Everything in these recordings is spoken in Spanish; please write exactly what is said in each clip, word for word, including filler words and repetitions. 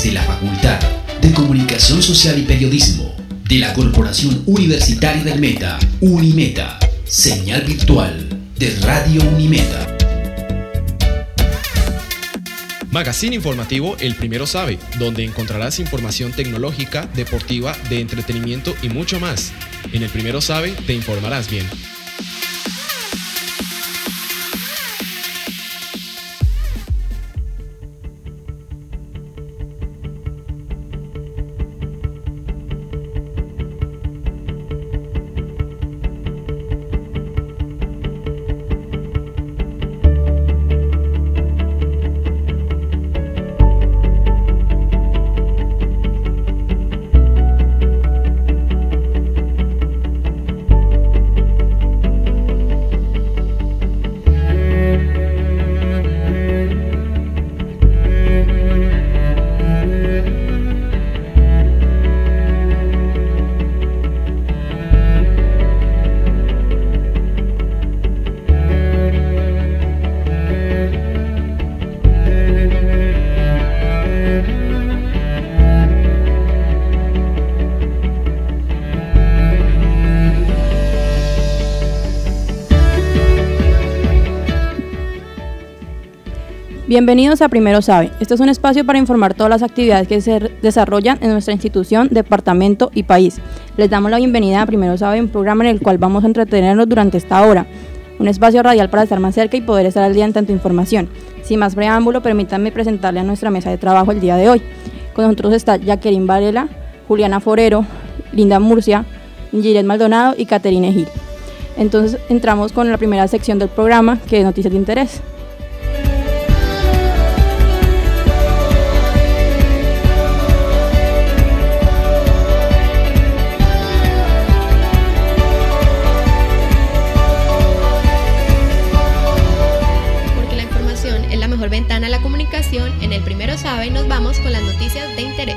desde la Facultad de Comunicación Social y Periodismo de la Corporación Universitaria del Meta, Unimeta, señal virtual de Radio Unimeta. Magazine informativo El Primero Sabe, donde encontrarás información tecnológica, deportiva, de entretenimiento y mucho más. En El Primero Sabe te informarás bien. Bienvenidos a Primero Sabe. Este es un espacio para informar todas las actividades que se desarrollan en nuestra institución, departamento y país. Les damos la bienvenida a Primero Sabe, un programa en el cual vamos a entretenernos durante esta hora. Un espacio radial para estar más cerca y poder estar al día en tanta información. Sin más preámbulo, permítanme presentarle a nuestra mesa de trabajo el día de hoy. Con nosotros está Jacqueline Varela, Juliana Forero, Linda Murcia, Giret Maldonado y Caterine Gil. Entonces entramos con la primera sección del programa, que es Noticias de Interés. Ventana a la comunicación, en El Primero Sabe nos vamos con las noticias de interés.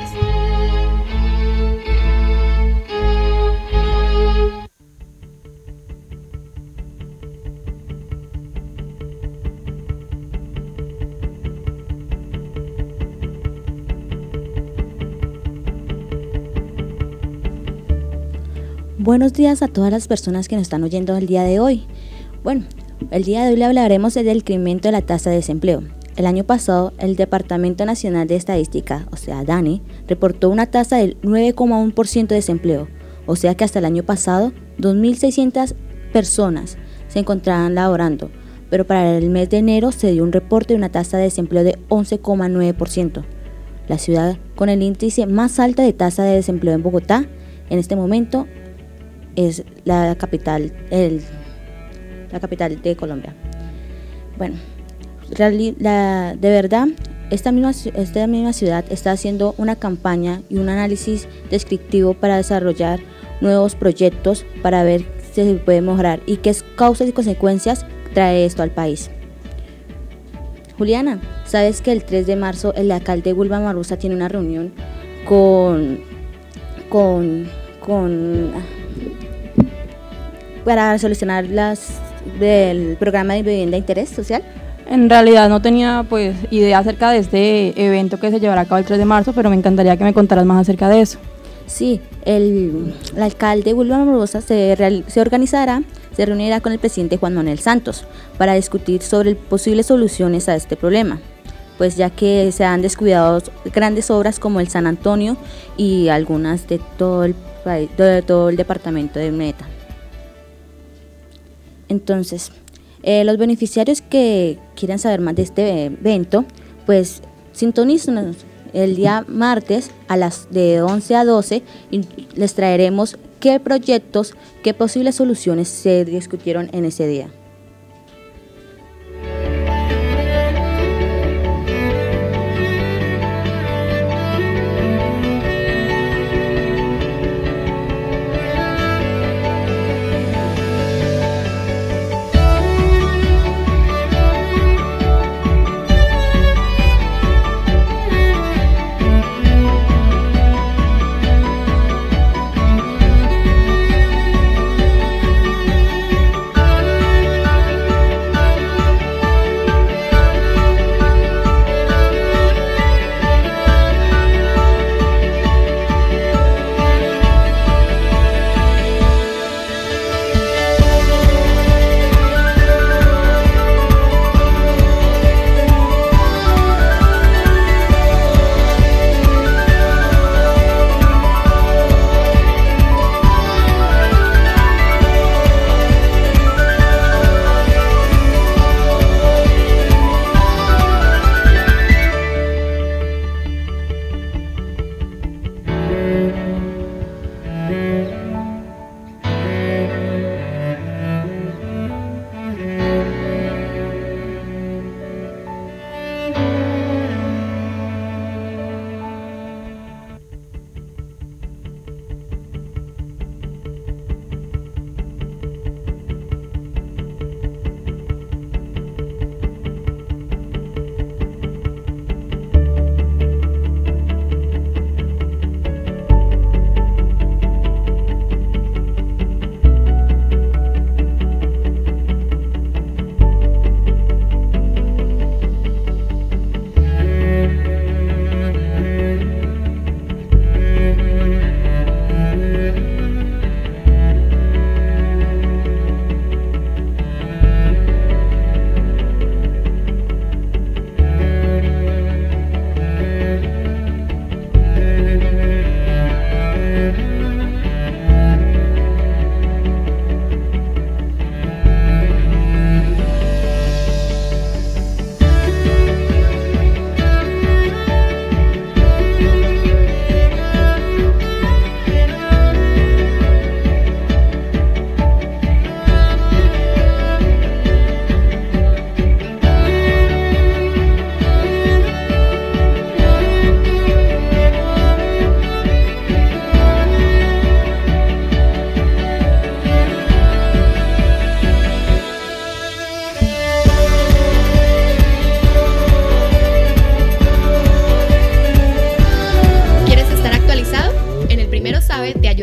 Buenos días a todas las personas que nos están oyendo el día de hoy. Bueno, el día de hoy le hablaremos del incremento de la tasa de desempleo. El año pasado, el Departamento Nacional de Estadística, o sea, DANE, reportó una tasa del nueve coma uno por ciento de desempleo, o sea que hasta el año pasado, dos mil seiscientas personas se encontraban laborando, pero para el mes de enero se dio un reporte de una tasa de desempleo de once coma nueve por ciento. La ciudad con el índice más alto de tasa de desempleo en Bogotá, en este momento, es la capital, el, la capital de Colombia. Bueno, La, de verdad, esta misma, esta misma ciudad está haciendo una campaña y un análisis descriptivo para desarrollar nuevos proyectos para ver si se puede mejorar y qué causas y consecuencias trae esto al país. Juliana, ¿sabes que el tres de marzo el alcalde Wilmar Barbosa tiene una reunión con, con, con para solucionar las del programa de vivienda de interés social? En realidad no tenía pues idea acerca de este evento que se llevará a cabo el tres de marzo, pero me encantaría que me contaras más acerca de eso. Sí, el, el alcalde Wilmar Barbosa se, real, se organizará, se reunirá con el presidente Juan Manuel Santos para discutir sobre posibles soluciones a este problema, pues ya que se han descuidado grandes obras como el San Antonio y algunas de todo el país, de todo el departamento de Meta. Entonces, Eh, los beneficiarios que quieran saber más de este evento, pues sintonízanos el día martes a las de once a doce y les traeremos qué proyectos, qué posibles soluciones se discutieron en ese día.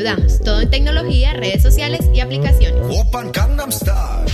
ayudamos. Todo en tecnología, redes sociales y aplicaciones. Open Gangnam Style.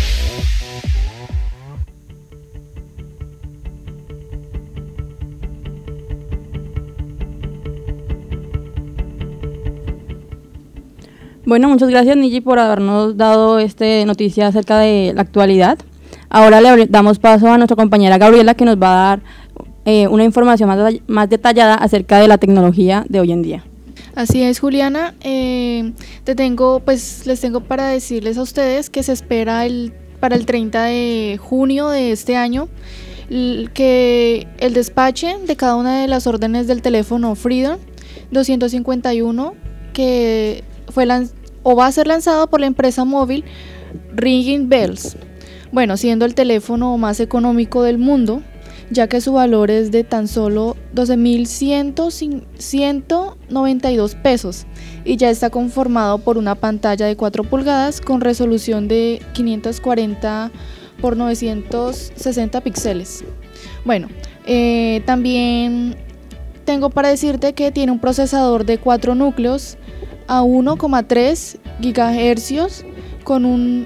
Bueno, muchas gracias, Niji, por habernos dado este noticia acerca de la actualidad. Ahora le damos paso a nuestra compañera Gabriela, que nos va a dar eh, una información más, más detallada acerca de la tecnología de hoy en día. Así es, Juliana. Eh, te tengo, pues, les tengo para decirles a ustedes que se espera el, para el treinta de junio de este año l- que el despache de cada una de las órdenes del teléfono Freedom doscientos cincuenta y uno, que fue lan- o va a ser lanzado por la empresa móvil Ringing Bells. Bueno, siendo el teléfono más económico del mundo, ya que su valor es de tan solo doce mil ciento noventa y dos pesos y ya está conformado por una pantalla de cuatro pulgadas con resolución de quinientos cuarenta por novecientos sesenta píxeles. Bueno, eh, también tengo para decirte que tiene un procesador de cuatro núcleos a uno coma tres gigahercios con un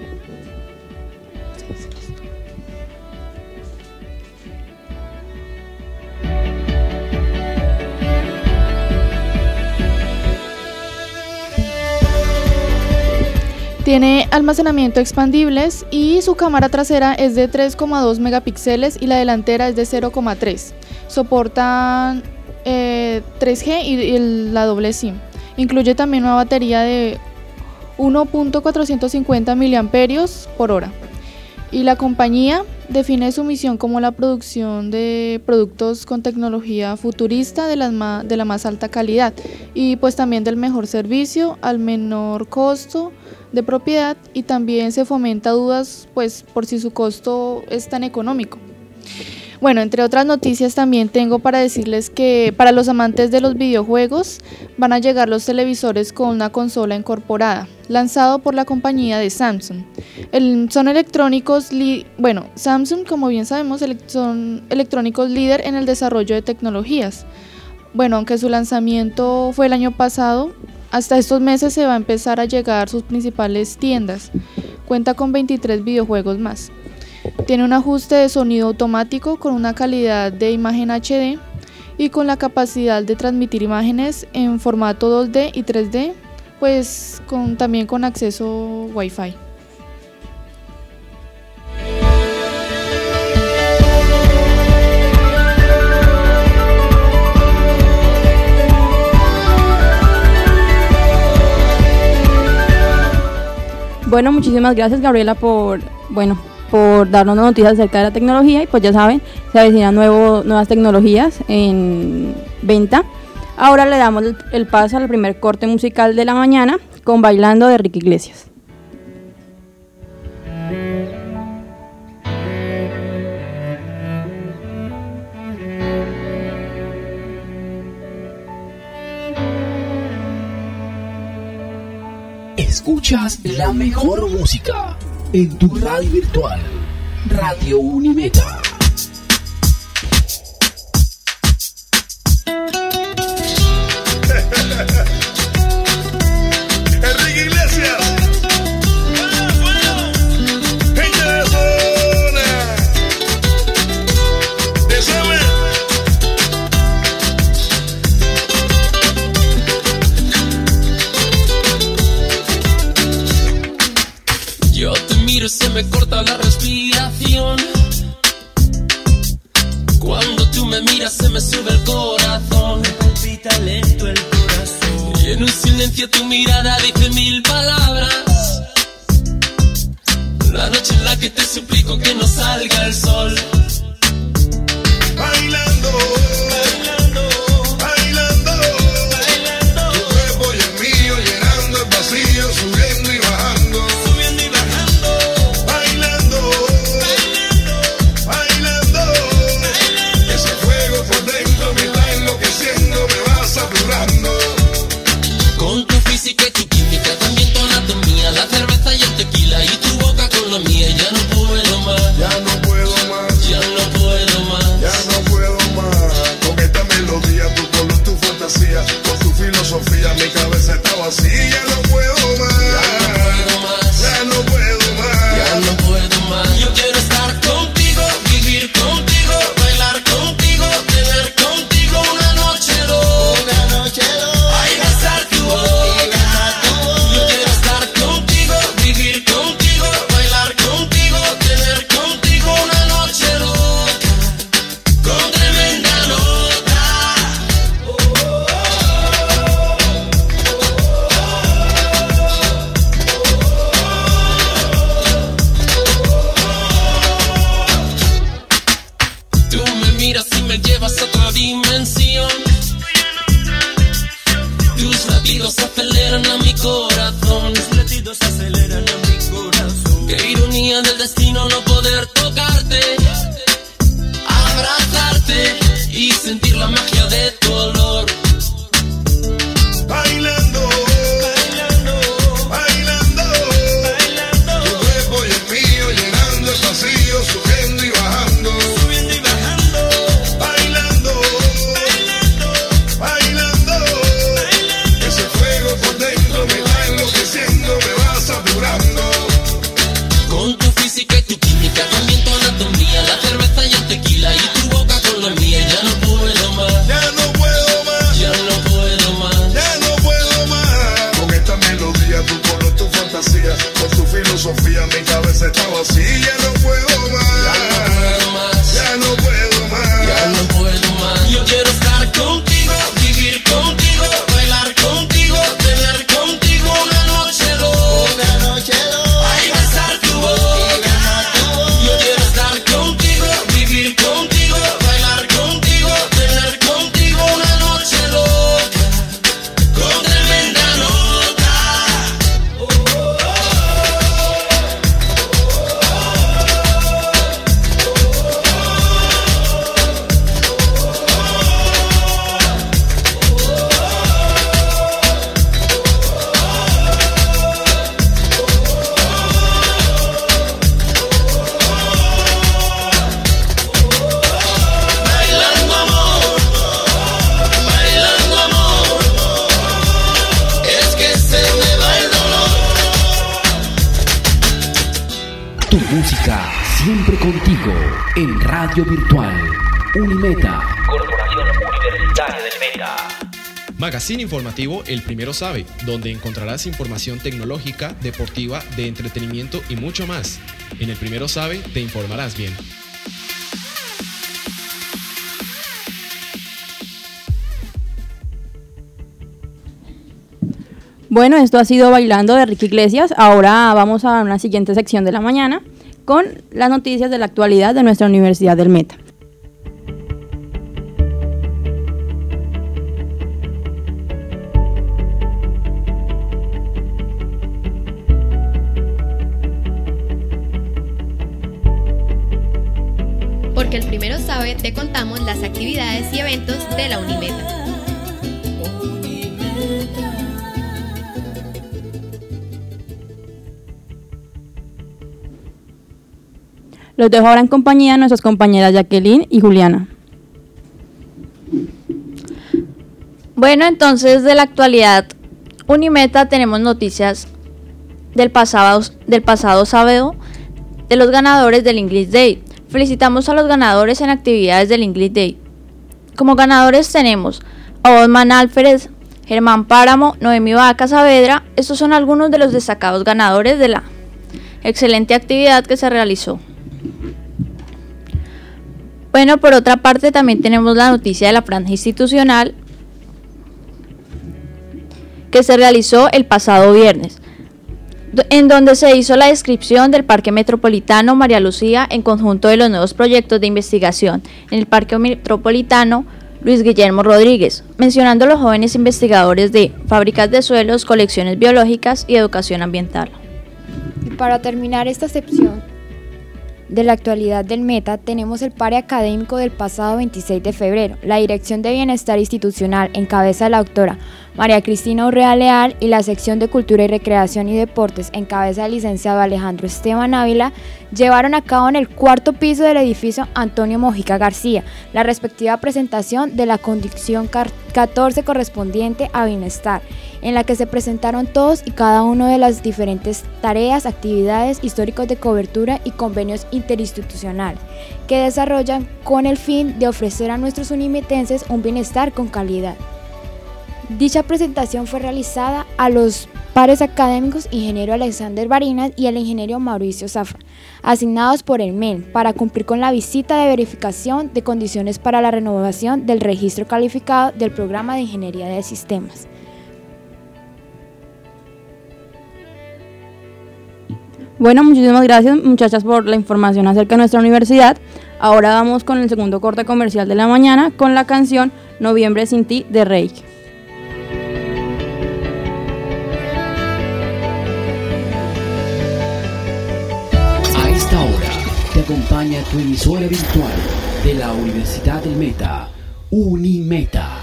Tiene almacenamiento expandibles y su cámara trasera es de tres coma dos megapíxeles y la delantera es de cero coma tres. Soportan eh, tres G y, y la doble SIM. Incluye también una batería de uno punto cuatrocientos cincuenta miliamperios por hora. Y la compañía define su misión como la producción de productos con tecnología futurista de, las ma- de la más alta calidad y pues también del mejor servicio al menor costo de propiedad, y también se fomenta dudas pues por si su costo es tan económico. Bueno, entre otras noticias también tengo para decirles que para los amantes de los videojuegos van a llegar los televisores con una consola incorporada, lanzado por la compañía de Samsung. El, son electrónicos, li, bueno, Samsung, como bien sabemos, ele, son electrónicos líder en el desarrollo de tecnologías. Bueno, aunque su lanzamiento fue el año pasado, hasta estos meses se va a empezar a llegar sus principales tiendas. Cuenta con veintitrés videojuegos más. Tiene un ajuste de sonido automático con una calidad de imagen H D y con la capacidad de transmitir imágenes en formato dos D y tres D, pues con, también con acceso Wi-Fi. Bueno, muchísimas gracias, Gabriela, por, bueno, por darnos noticias acerca de la tecnología. Y pues ya saben, se avecinan nuevo, nuevas tecnologías en venta. Ahora le damos el, el paso al primer corte musical de la mañana con Bailando de Ricky Iglesias. Escuchas la mejor música en tu radio virtual, Radio Unimeta. Enrique Iglesias. Bueno, bueno. Gente de zona. ¿Te sabe? Yo te miro y se me corta la respiración. Cuando tú me miras se me sube el corazón. Me palpita lento el corazón. Y en un silencio tu mirada dice mil palabras. La noche en la que te suplico que no salga el sol. Bailando, bailando, bailando, bailando. Tu cuerpo y el mío llenando el vacío, subiendo y bajando, subiendo y bajando. Bailando, bailando, bailando, bailando. Ese fuego por dentro me va enloqueciendo, me va saturando. Con tu física y tu química, también tu anatomía, la cerveza y el tequila y tu boca con la mía. Ya no puedo más, Ya no puedo más, ya dimensión. Tus latidos aceleran a mi corazón. Tus latidos aceleran a mi corazón. Qué ironía del destino no poder tocarte, abrazarte y sentir la magia de tu olor. Bailando, bailando, bailando, bailando. Tu cuerpo y el mío llenando el vacío, subiendo y bajando, subiendo y bajando. Bailando, bailando, bailando, bailando. Ese fuego por dentro me va enloqueciendo, me va saturando. Con tu física y tu química, también tu anatomía, la cerveza y el tequila y tu boca con la mía. Ya no puedo más, Ya no puedo más, ya no puedo más. ya no puedo más. Con esta melodía, tu color, tu fantasía, con tu filosofía, mi cabeza está vacía. Ya no puedo más, Ya no puedo más, ya no puedo más. ya no puedo más. Yo quiero estar contigo, vivir contigo, bailar contigo, tener contigo una noche loca. Una noche loca. Ay, besar tu boca. Yo quiero estar contigo, vivir contigo, bailar contigo, tener contigo una noche loca, con tremenda nota. Bailando amor, bailando amor, es que se me va el dolor. Tu música siempre contigo en Radio Virtual Unimeta. Corporación Universitaria del Meta. Magazine informativo El Primero Sabe, donde encontrarás información tecnológica, deportiva, de entretenimiento y mucho más. En El Primero Sabe te informarás bien. Bueno, esto ha sido Bailando de Ricky Iglesias. Ahora vamos a una siguiente sección de la mañana con las noticias de la actualidad de nuestra Universidad del Meta. Porque el Primero Sabe te contamos las actividades y eventos de la Unimeta. Los dejo ahora en compañía de nuestras compañeras Jacqueline y Juliana. Bueno, entonces de la actualidad Unimeta tenemos noticias del pasado, del pasado sábado de los ganadores del English Day. Felicitamos a los ganadores en actividades del English Day. Como ganadores tenemos a Osman Alférez, Germán Páramo, Noemí Vaca Saavedra. Estos son algunos de los destacados ganadores de la excelente actividad que se realizó. Bueno, por otra parte también tenemos la noticia de la franja institucional que se realizó el pasado viernes, en donde se hizo la descripción del Parque Metropolitano María Lucía en conjunto de los nuevos proyectos de investigación en el Parque Metropolitano Luis Guillermo Rodríguez, mencionando a los jóvenes investigadores de fábricas de suelos, colecciones biológicas y educación ambiental. Y para terminar esta sección de la actualidad del Meta, tenemos el pare académico del pasado veintiséis de febrero. La Dirección de Bienestar Institucional, en cabeza de la doctora María Cristina Urrea Leal, y la Sección de Cultura y Recreación y Deportes, en cabeza del licenciado Alejandro Esteban Ávila, llevaron a cabo en el cuarto piso del edificio Antonio Mojica García la respectiva presentación de la condición catorce correspondiente a bienestar, en la que se presentaron todos y cada uno de las diferentes tareas, actividades, históricos de cobertura y convenios interinstitucionales que desarrollan con el fin de ofrecer a nuestros unimetenses un bienestar con calidad. Dicha presentación fue realizada a los pares académicos ingeniero Alexander Barinas y el ingeniero Mauricio Zafra, asignados por el M E N para cumplir con la visita de verificación de condiciones para la renovación del registro calificado del programa de Ingeniería de Sistemas. Bueno, muchísimas gracias muchachas por la información acerca de nuestra universidad. Ahora vamos con el segundo corte comercial de la mañana con la canción Noviembre sin ti de Reik. A esta hora te acompaña tu emisora virtual de la Universidad del Meta, Unimeta.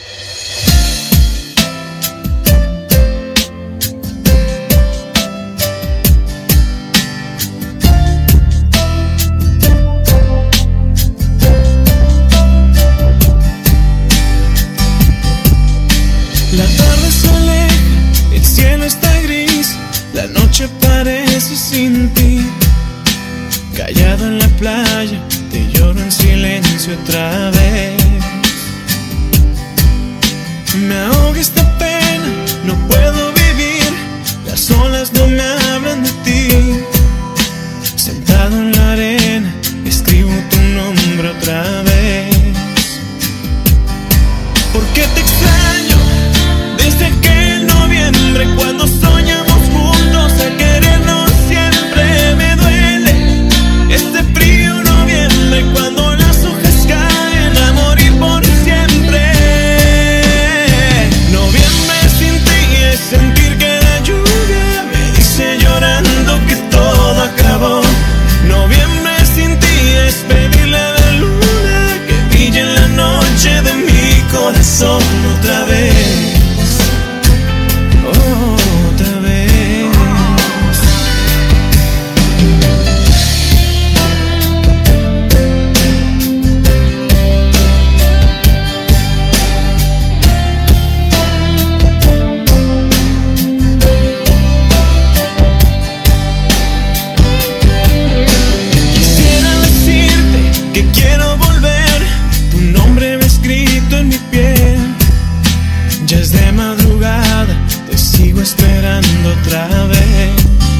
La tarde se aleja, el cielo está gris, la noche parece sin ti. Callado en la playa, te lloro en silencio otra vez. Me ahoga esta pena, no puedo vivir, las olas no me hablan de ti. Sentado en la arena, escribo tu nombre otra vez. ¿Por qué te extraño? Desde aquel noviembre cuando soñamos juntos a querernos siempre. Me duele este frío noviembre cuando las hojas caen a morir por siempre. Noviembre sin ti es sentir que la lluvia me dice llorando que todo acabó. Noviembre sin ti es pedirle a la luna que brille en la noche de mi corazón otra vez. Otra vez. Quisiera decirte que quiero volver, tu nombre me escrito en mi piel. Ya es de madrugada, te sigo esperando otra vez.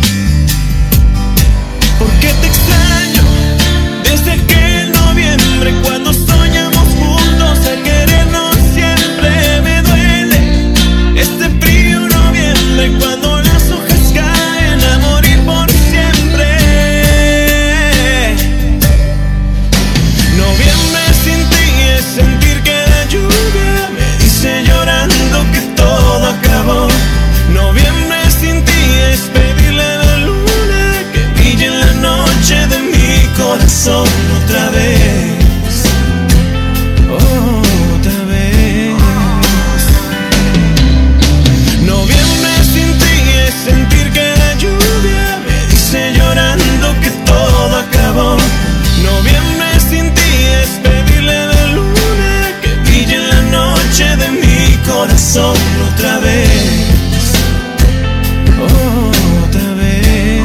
¿Por qué te extraño? Desde aquel noviembre cuando soñamos juntos a querernos siempre. Me duele este frío noviembre cuando las hojas caen a morir por siempre. Noviembre sin ti es sentir que la lluvia me dice llorando que todo acabó. Noviembre sin ti es pedirle a la luna que brille en la noche de mi corazón otra vez. Otra vez. Noviembre sin ti es sentir que la lluvia me dice llorando que todo acabó. Noviembre sin ti es pedirle a la luna que brille en la noche de mi corazón otra vez. Otra vez.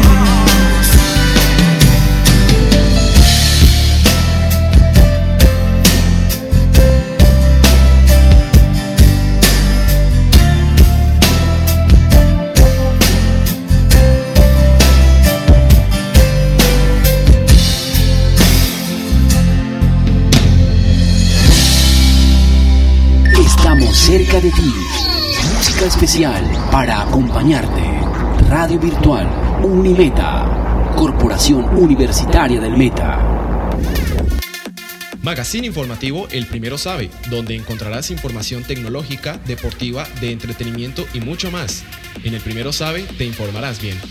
Estamos cerca de ti. Música especial para acompañarte. Radio Virtual Unimeta, Corporación Universitaria del Meta. Magazine informativo El Primero Sabe, donde encontrarás información tecnológica, deportiva, de entretenimiento y mucho más. En El Primero Sabe te informarás bien.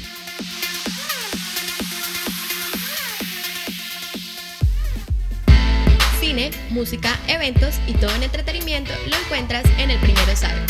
Cine, música, eventos y todo en entretenimiento lo encuentras en El Primero Sabe.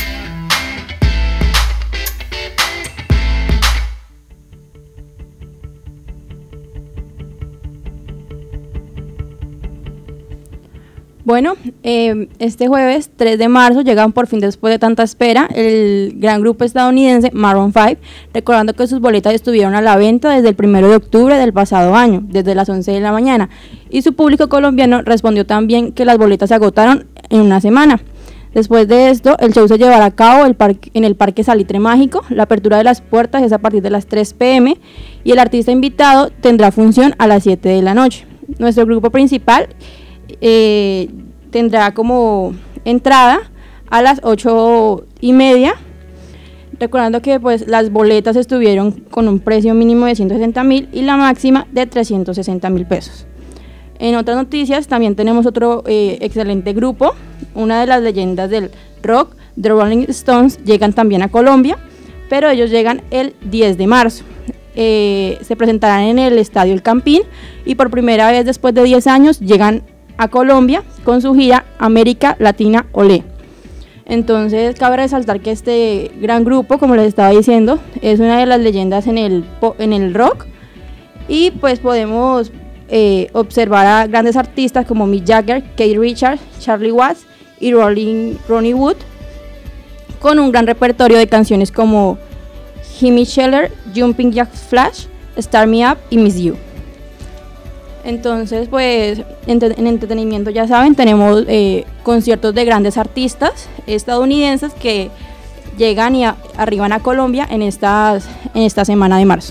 Bueno, eh, este jueves tres de marzo llegan por fin después de tanta espera el gran grupo estadounidense Maroon cinco, recordando que sus boletas estuvieron a la venta desde el primero de octubre del pasado año, desde las once de la mañana, y su público colombiano respondió también que las boletas se agotaron en una semana. Después de esto, el show se llevará a cabo el parque, en el Parque Salitre Mágico. La apertura de las puertas es a partir de las tres pe eme y el artista invitado tendrá función a las siete de la noche. Nuestro grupo principal Eh, tendrá como entrada a las ocho y media, recordando que pues las boletas estuvieron con un precio mínimo de ciento sesenta mil y la máxima de trescientos sesenta mil pesos. En otras noticias también tenemos otro eh, excelente grupo, una de las leyendas del rock, The Rolling Stones, llegan también a Colombia, pero ellos llegan el diez de marzo. Eh, se presentarán en el Estadio El Campín y por primera vez después de diez años llegan a Colombia con su gira América Latina Olé. Entonces cabe resaltar que este gran grupo, como les estaba diciendo, es una de las leyendas en el, en el rock, y pues podemos eh, observar a grandes artistas como Mick Jagger, Keith Richards, Charlie Watts y Rolling, Ronnie Wood, con un gran repertorio de canciones como Gimme Shelter, Jumping Jack Flash, Start Me Up y Miss You. Entonces, pues, en, en entretenimiento, ya saben, tenemos eh, conciertos de grandes artistas estadounidenses que llegan y a, arriban a Colombia en, estas, en esta semana de marzo.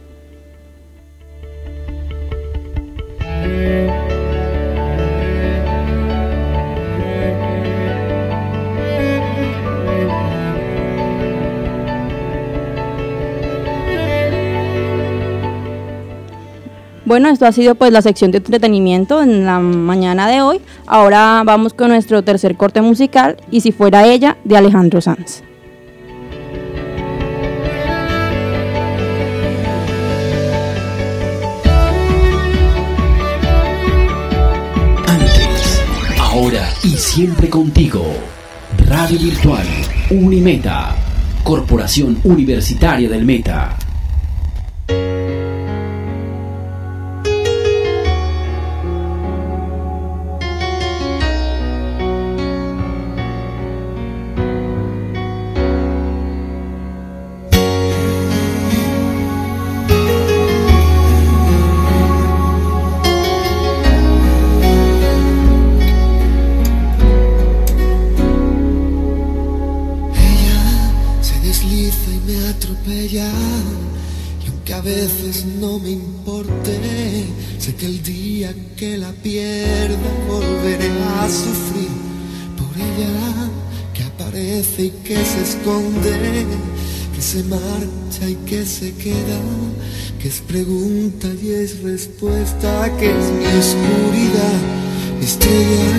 Bueno, esto ha sido pues la sección de entretenimiento en la mañana de hoy. Ahora vamos con nuestro tercer corte musical, Y si fuera ella, de Alejandro Sanz. Antes, ahora y siempre contigo. Radio Virtual Unimeta, Corporación Universitaria del Meta. Que se marcha y que se queda, que es pregunta y es respuesta, que es mi oscuridad, mi estrella.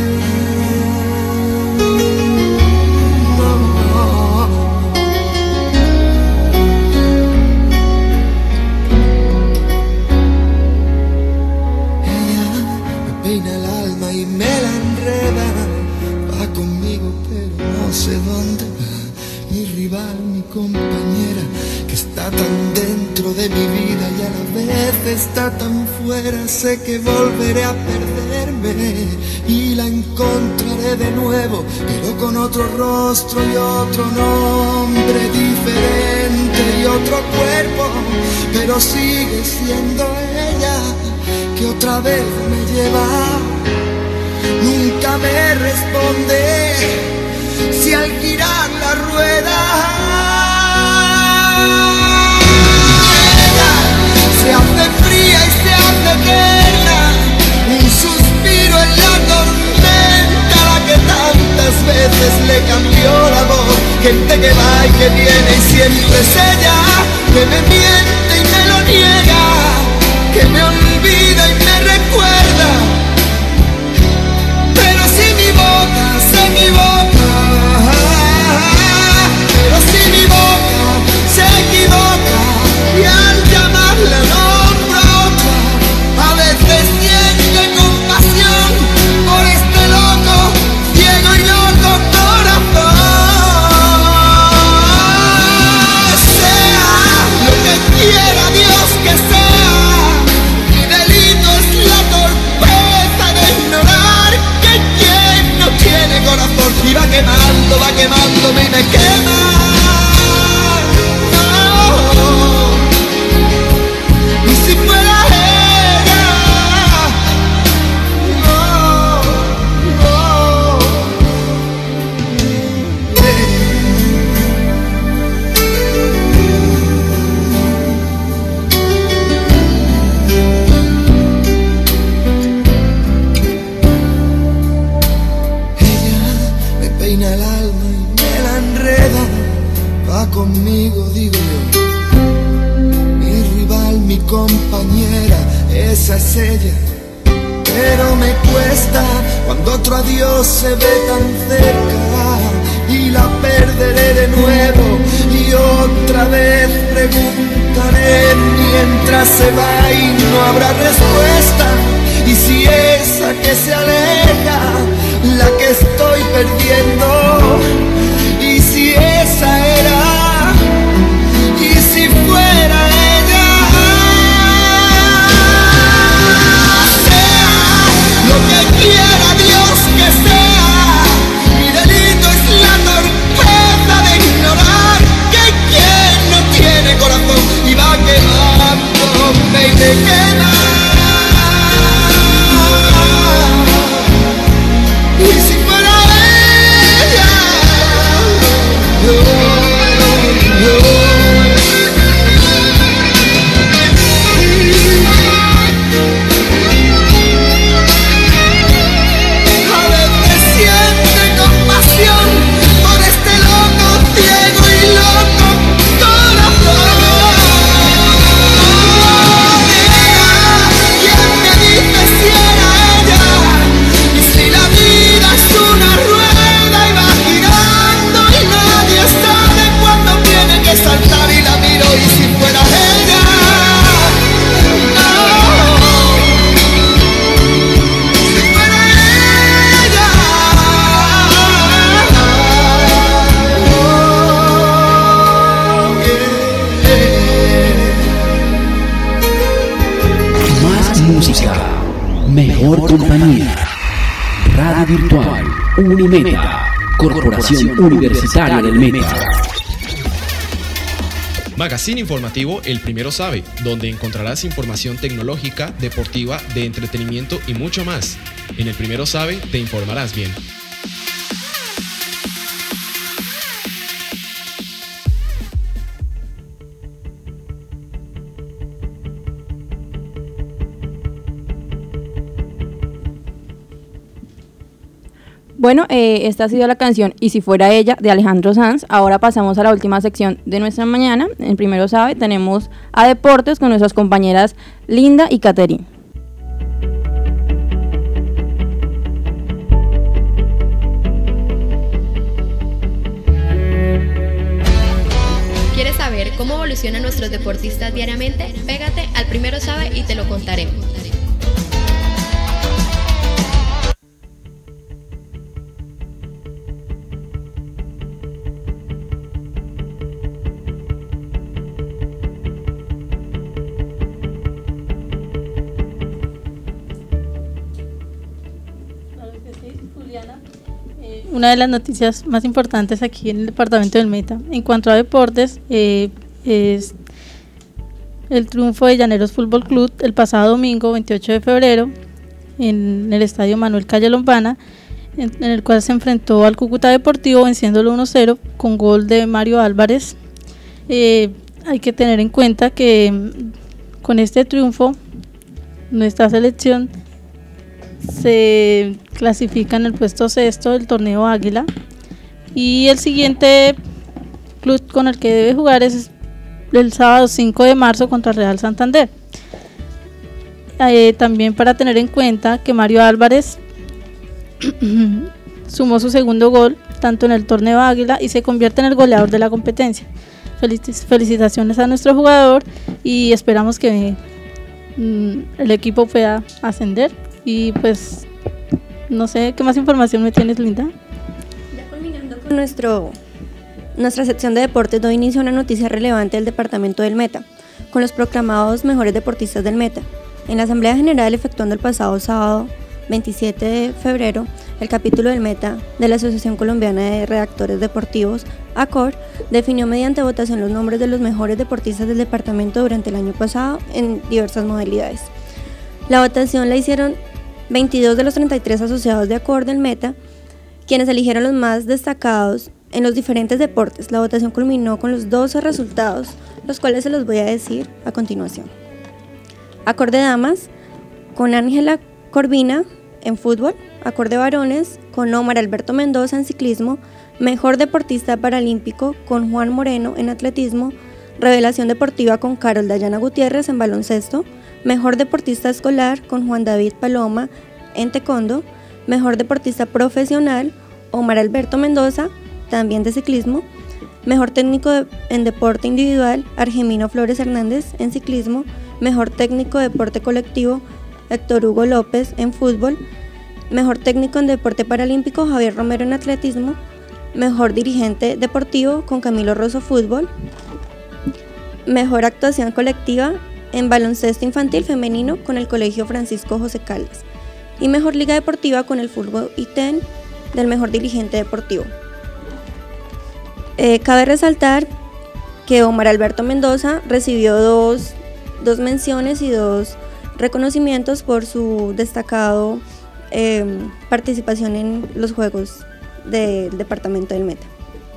Ella me peina el alma y me la enreda, va conmigo pero no sé dónde va. Mi rival, mi compañera, que está tan dentro de mi vida y a la vez está tan fuera. Sé que volveré a perderme y la encontraré de nuevo, pero con otro rostro y otro nombre diferente y otro cuerpo, pero sigue siendo ella que otra vez me lleva. Nunca me responde si al girar la rueda ella se hace fría y se hace eterna, un suspiro en la tormenta, la que tantas veces le cambió la voz. Gente que va y que viene y siempre es ella, que me miente y me lo niega, que me olvida y me recuerda. Pero si mi boca se equivoca, pero si mi boca se equivoca y al llamarla nombra otra, a veces siente compasión por este loco, ciego y loco corazón. Sea lo que quiera Dios que sea, mi delito es la torpeza de ignorar que quien no tiene corazón y va quemando, va quemándome y me quema. No. Y si fuera ella, no, no. Ella me peina el alma y me la enreda, va conmigo, digo yo. Mi rival, mi compañera, esa es ella, pero me cuesta cuando otro adiós se ve tan cerca y la perderé de nuevo y otra vez preguntaré mientras se va y no habrá respuesta. Y si esa que se aleja, la que estoy perdiendo, y si esa era, y si fuera ella, sea lo que quiera Dios que sea, mi delito es la torpeza de ignorar que quien no tiene corazón y va quemándome y me quema. Y si fuera ella, no, no. A veces siente compasión por este loco, ciego y loco corazón. ¿Quién me dice si era ella? Y si la vida es una rueda y va girando y nadie sabe cuándo tiene que saltar y la miro y si fuera ella, no, si fuera ella, oh, yeah. Más música, mejor compañía. Radio Virtual Unimeta, Corporación Universitaria del Meta. Magazine informativo El Primero Sabe, donde encontrarás información tecnológica, deportiva, de entretenimiento y mucho más. En El Primero Sabe te informarás bien. Bueno, eh, esta ha sido la canción Y si fuera ella de Alejandro Sanz. Ahora pasamos a la última sección de nuestra mañana. En Primero Sabe tenemos a Deportes con nuestras compañeras Linda y Catherine. ¿Quieres saber cómo evolucionan nuestros deportistas diariamente? Pégate al Primero Sabe y te lo contaremos. Una de las noticias más importantes aquí en el departamento del Meta en cuanto a deportes eh, es el triunfo de Llaneros Fútbol Club el pasado domingo veintiocho de febrero en el estadio Manuel Calle Lombana, en, en el cual se enfrentó al Cúcuta Deportivo venciéndolo uno cero con gol de Mario Álvarez. Eh, hay que tener en cuenta que mm, con este triunfo nuestra selección se clasifica en el puesto sexto del torneo Águila y el siguiente club con el que debe jugar es el sábado cinco de marzo contra Real Santander. Eh, también para tener en cuenta que Mario Álvarez sumó su segundo gol tanto en el torneo Águila y se convierte en el goleador de la competencia. Felic- felicitaciones a nuestro jugador y esperamos que mm, el equipo pueda ascender. Y pues, no sé, ¿qué más información me tienes, Linda? Ya culminando con nuestro, nuestra sección de deportes, doy inicio a una noticia relevante del departamento del Meta, con los proclamados mejores deportistas del Meta. En la Asamblea General efectuando el pasado sábado veintisiete de febrero, el capítulo del Meta de la Asociación Colombiana de Redactores Deportivos, A C O R, definió mediante votación los nombres de los mejores deportistas del departamento durante el año pasado en diversas modalidades. La votación la hicieron veintidós de los treinta y tres asociados de A C O R del Meta, quienes eligieron los más destacados en los diferentes deportes. La votación culminó con los doce resultados, los cuales se los voy a decir a continuación. A C O R de damas, con Ángela Corvina en fútbol. A C O R de varones, con Omar Alberto Mendoza en ciclismo. Mejor deportista paralímpico, con Juan Moreno en atletismo. Revelación deportiva, con Carol Dayana Gutiérrez en baloncesto. Mejor deportista escolar, con Juan David Paloma en taekwondo. Mejor deportista profesional, Omar Alberto Mendoza, también de ciclismo. Mejor técnico de, en deporte individual, Argemino Flores Hernández en ciclismo. Mejor técnico de deporte colectivo, Héctor Hugo López en fútbol. Mejor técnico en deporte paralímpico, Javier Romero en atletismo. Mejor dirigente deportivo con Camilo Rosso fútbol. Mejor actuación colectiva en baloncesto infantil femenino con el Colegio Francisco José Caldas. Y mejor liga deportiva con el fútbol I T E N del mejor dirigente deportivo. Eh, cabe resaltar que Omar Alberto Mendoza recibió dos, dos menciones y dos reconocimientos por su destacado eh, participación en los Juegos del Departamento del Meta.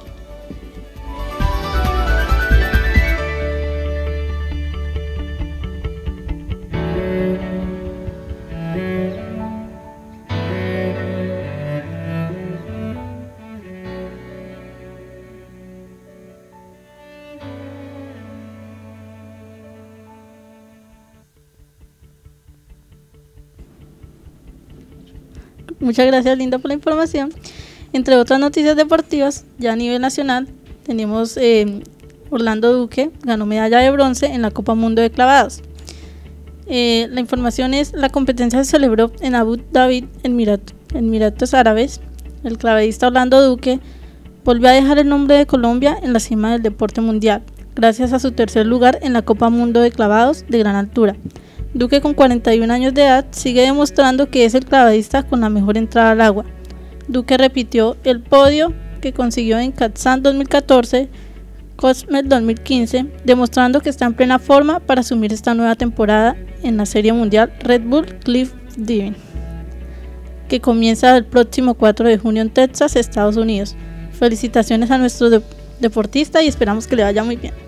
Muchas gracias, Linda, por la información. Entre otras noticias deportivas, ya a nivel nacional, tenemos eh, Orlando Duque, ganó medalla de bronce en la Copa Mundo de Clavados. Eh, la información es, la competencia se celebró en Abu Dhabi, en Emiratos Árabes. El clavadista Orlando Duque volvió a dejar el nombre de Colombia en la cima del deporte mundial, gracias a su tercer lugar en la Copa Mundo de Clavados de gran altura. Duque, con cuarenta y un años de edad, sigue demostrando que es el clavadista con la mejor entrada al agua. Duque repitió el podio que consiguió en Kazán dos mil catorce, Cozumel dos mil quince, demostrando que está en plena forma para asumir esta nueva temporada en la Serie Mundial Red Bull Cliff Diving, que comienza el próximo cuatro de junio en Texas, Estados Unidos. Felicitaciones a nuestro de- deportista y esperamos que le vaya muy bien.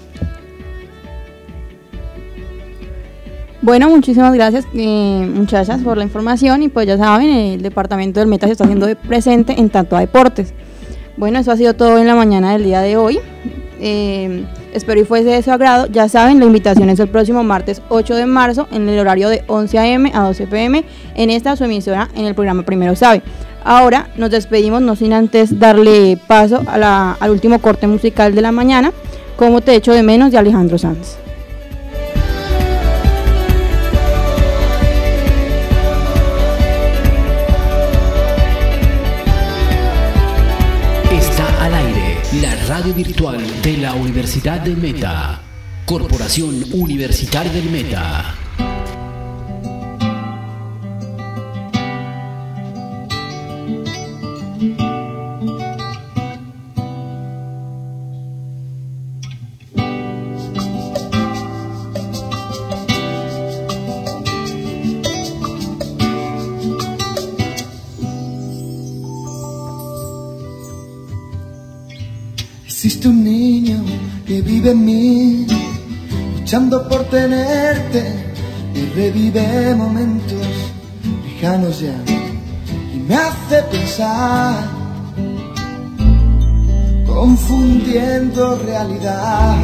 Bueno, muchísimas gracias eh, muchachas por la información y pues ya saben, el departamento del Meta se está haciendo presente en tanto a deportes. Bueno, eso ha sido todo en la mañana del día de hoy. Eh, espero y fuese de su agrado. Ya saben, la invitación es el próximo martes ocho de marzo en el horario de once a eme a doce pe eme en esta su emisora en el programa Primero Sabe. Ahora nos despedimos, no sin antes darle paso a la, al último corte musical de la mañana, Como te echo de menos, de Alejandro Sanz. Está al aire la radio virtual de la Universidad del Meta. Corporación Universitaria del Meta. Existe un niño que vive en mí, luchando por tenerte, y revive momentos lejanos ya, y me hace pensar, confundiendo realidad,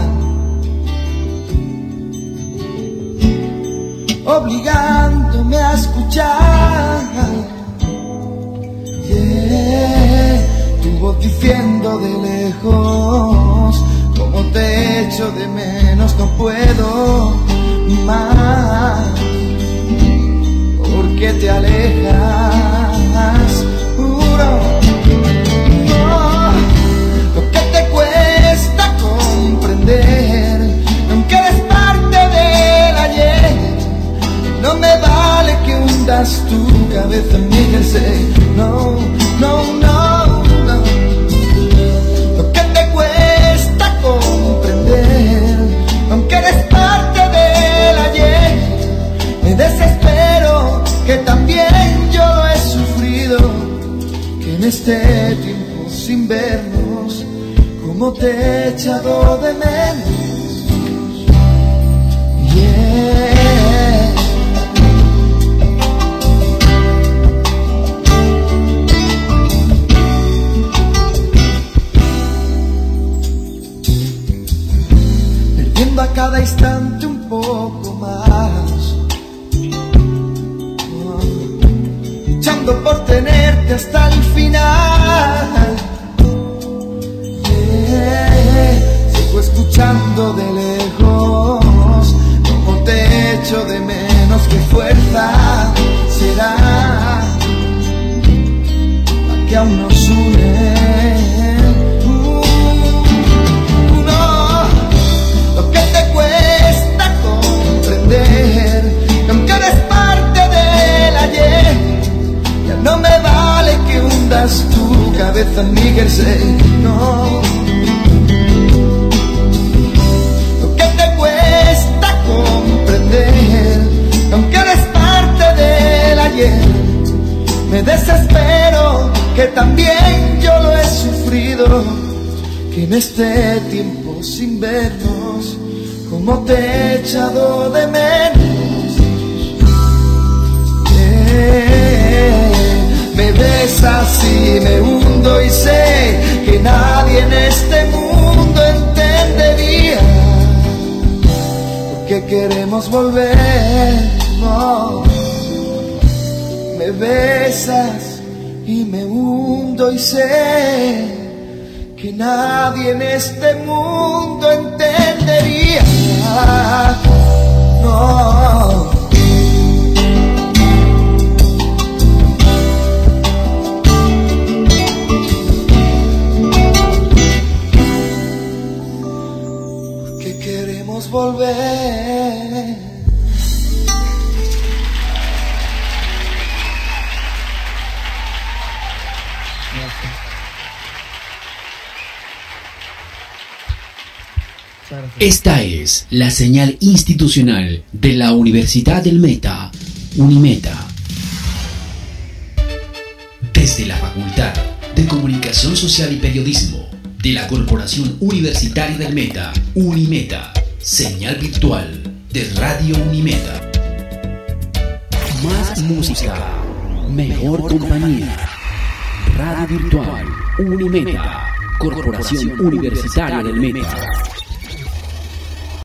obligándome a escuchar, yeah. Tu voz diciendo de lejos, como te echo de menos, no puedo más, porque te alejas, juro, no, lo que te cuesta comprender, aunque eres parte del ayer, no me vale que hundas tu cabeza en mi jersey, no, no, no. Aunque eres parte del ayer, me desespero, que también yo lo he sufrido, que en este tiempo sin vernos, como te he echado de menos, yeah. A cada instante un poco más, oh, luchando por tenerte hasta el final. Eh, sigo escuchando de lejos como te echo de menos. Qué fuerza será la que aún nos une. Uh, no, lo que te cuesta comprender, que aunque eres parte del ayer, ya no me vale que hundas tu cabeza en mi jersey. No, lo que te cuesta comprender, que aunque eres parte del ayer, me desespero, que también yo lo he sufrido, que en este tiempo sin vernos, como te he echado de menos. Eh, me besas y me hundo y sé que nadie en este mundo entendería por qué queremos volver. No. Me besas y me hundo y sé que nadie en este mundo entendería. No. Porque queremos volver. Esta es la señal institucional de la Universidad del Meta, Unimeta. Desde la Facultad de Comunicación Social y Periodismo de la Corporación Universitaria del Meta, Unimeta, señal virtual de Radio Unimeta. Más música, mejor compañía. Radio virtual, Unimeta, Corporación Universitaria del Meta.